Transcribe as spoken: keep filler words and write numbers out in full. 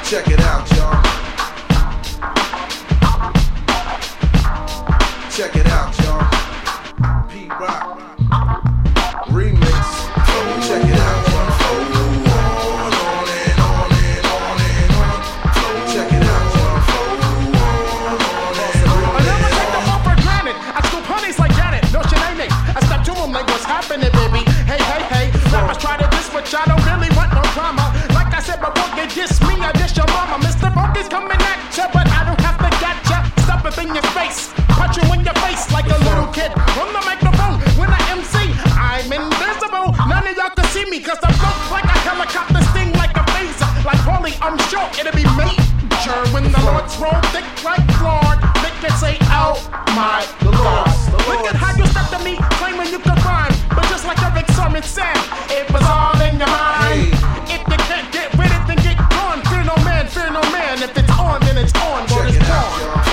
Check it out, y'all. Check it out, y'all. P-Rock remix. Check it out, y'all. On, on and on and on and on. Check it out, y'all. On, on and on. I never take them all for granted. I scoop honeys like Janet. No shenanigans. I step to them like, what's happening, baby? Hey, hey, hey. Rappers try to diss, but y'all don't really want no drama. Like I said, but won't they diss me? I diss your mama. Mister Funky's coming at ya, but I don't have to get ya. Stuff it in your face. Punch you in your face like a little kid on the microphone. When I M C, I'm invisible. None of y'all can see me, cause I'm built like a helicopter, sting like a phaser. Like Holy, I'm sure it'll be major when the Lord's roll thick like Lord. Make it say, oh my Lord. Look at how you step to me, claiming you can rhyme. But just like Eric Sermon said, it was all in your mind. If you can't get with it, then get gone. Fear no man, fear no man. If it's on, then it's on. But it's on.